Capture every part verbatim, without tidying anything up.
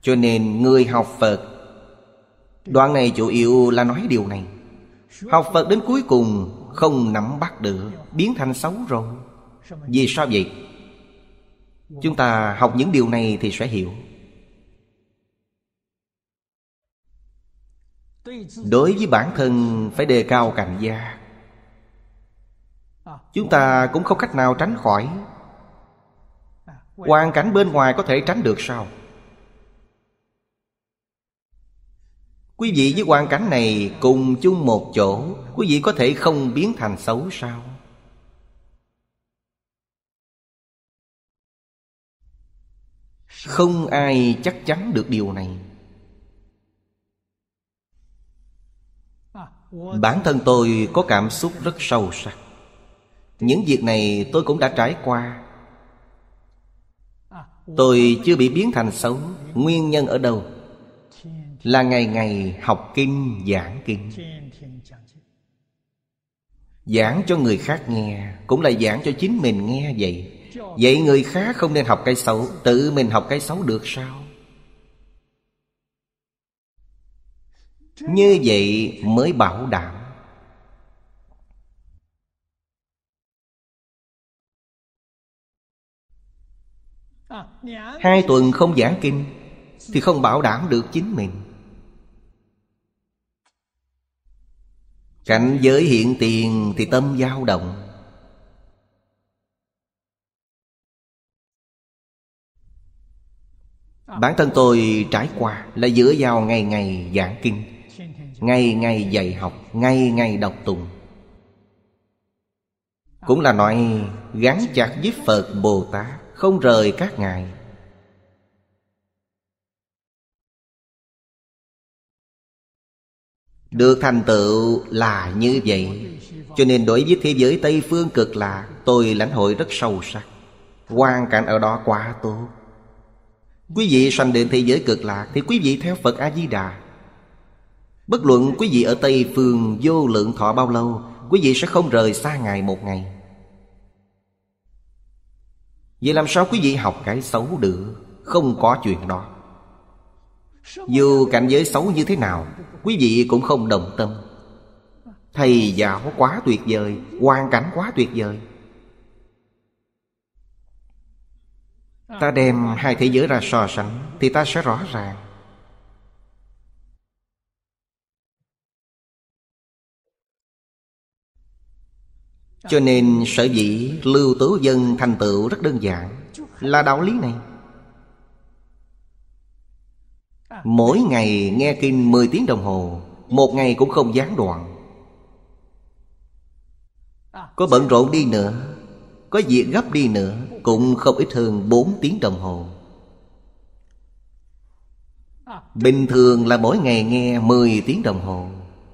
Cho nên người học Phật, đoạn này chủ yếu là nói điều này. Học Phật đến cuối cùng không nắm bắt được, biến thành xấu rồi. Vì sao vậy? Chúng ta học những điều này thì sẽ hiểu. Đối với bản thân phải đề cao cảnh giác. Chúng ta cũng không cách nào tránh khỏi. Hoàn cảnh bên ngoài có thể tránh được sao? Quý vị với hoàn cảnh này cùng chung một chỗ, quý vị có thể không biến thành xấu sao? Không ai chắc chắn được điều này. Bản thân tôi có cảm xúc rất sâu sắc. Những việc này tôi cũng đã trải qua. Tôi chưa bị biến thành xấu. Nguyên nhân ở đâu? Là ngày ngày học kinh, giảng kinh. Giảng cho người khác nghe, cũng là giảng cho chính mình nghe vậy. Vậy người khác không nên học cái xấu, tự mình học cái xấu được sao? Như vậy mới bảo đảm. Hai tuần không giảng kinh thì không bảo đảm được chính mình. Cảnh giới hiện tiền thì tâm dao động. Bản thân tôi trải qua là dựa vào ngày ngày giảng kinh, ngày ngày dạy học, ngày ngày đọc tụng. Cũng là nói gắn chặt với Phật Bồ Tát, không rời các ngài. Được thành tựu là như vậy. Cho nên đối với thế giới Tây Phương Cực Lạc, tôi lãnh hội rất sâu sắc. Hoàn cảnh ở đó quá tốt. Quý vị sanh đến thế giới Cực Lạc thì quý vị theo Phật A-di-đà. Bất luận quý vị ở Tây Phương vô lượng thọ bao lâu, quý vị sẽ không rời xa ngài một ngày. Vậy làm sao quý vị học cái xấu được? Không có chuyện đó. Dù cảnh giới xấu như thế nào, quý vị cũng không đồng tâm. Thầy giáo quá tuyệt vời, hoàn cảnh quá tuyệt vời. Ta đem hai thế giới ra so sánh thì ta sẽ rõ ràng. Cho nên sở dĩ Lưu Tố Dân thành tựu rất đơn giản, là đạo lý này. Mỗi ngày nghe kinh mười tiếng đồng hồ, một ngày cũng không gián đoạn. Có bận rộn đi nữa, có việc gấp đi nữa, cũng không ít hơn bốn tiếng đồng hồ. Bình thường là mỗi ngày nghe mười tiếng đồng hồ.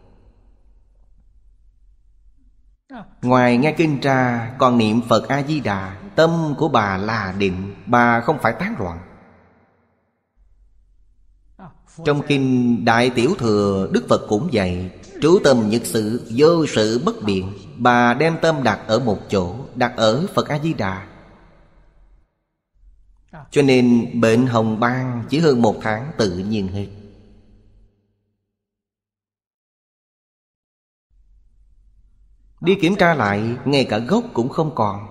Ngoài nghe kinh ra còn niệm Phật A-di-đà. Tâm của bà là định, bà không phải tán loạn. Trong kinh Đại Tiểu Thừa, Đức Phật cũng dạy trú tâm nhất sự, vô sự bất biện. Bà đem tâm đặt ở một chỗ, đặt ở Phật A-di-đà. Cho nên bệnh hồng ban chỉ hơn một tháng tự nhiên hết. Đi kiểm tra lại, ngay cả gốc cũng không còn.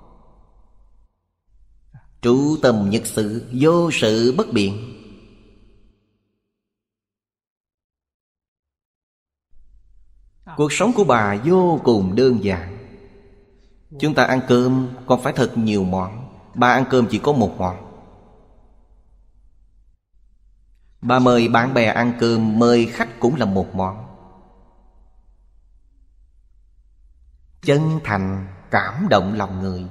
Trú tâm nhất sự, vô sự bất biện. Cuộc sống của bà vô cùng đơn giản. Chúng ta ăn cơm còn phải thật nhiều món. Bà ăn cơm chỉ có một món. Bà mời bạn bè ăn cơm, mời khách cũng là một món. Chân thành, cảm động lòng người.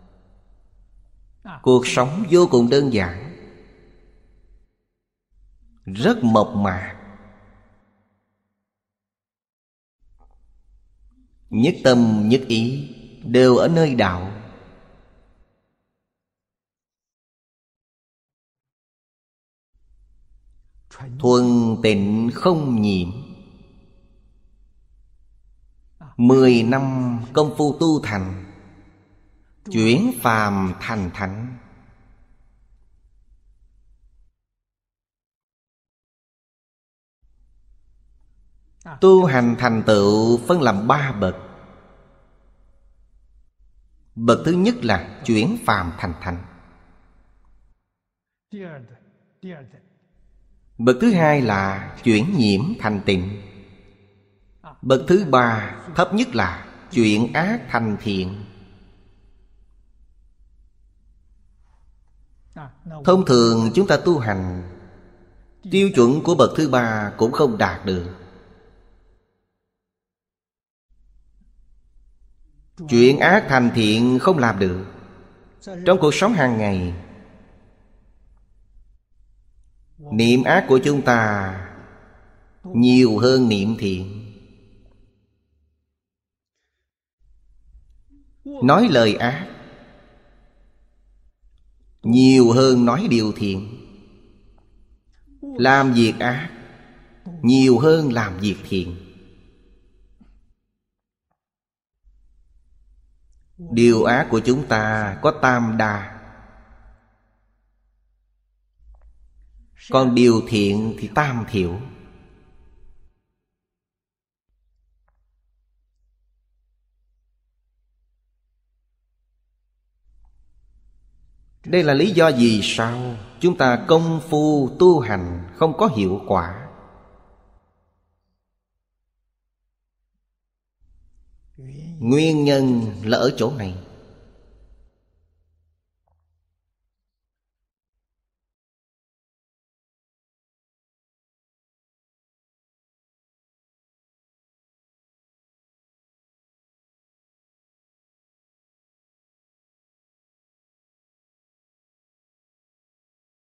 Cuộc sống vô cùng đơn giản, rất mộc mạc. Nhất tâm nhất ý đều ở nơi đạo. Thuần tịnh không nhiễm. Mười năm công phu tu thành, chuyển phàm thành thánh. Tu hành thành tựu phân làm ba bậc. Bậc thứ nhất là chuyển phàm thành thánh. Bậc thứ hai là chuyển nhiễm thành tịnh. Bậc thứ ba thấp nhất là chuyển ác thành thiện. Thông thường chúng ta tu hành, tiêu chuẩn của bậc thứ ba cũng không đạt được. Chuyển ác thành thiện không làm được. Trong cuộc sống hàng ngày, niệm ác của chúng ta nhiều hơn niệm thiện. Nói lời ác nhiều hơn nói điều thiện. Làm việc ác nhiều hơn làm việc thiện. Điều ác của chúng ta có tam đa, còn điều thiện thì tam thiểu. Đây là lý do vì sao chúng ta công phu tu hành không có hiệu quả. Nguyên nhân là ở chỗ này.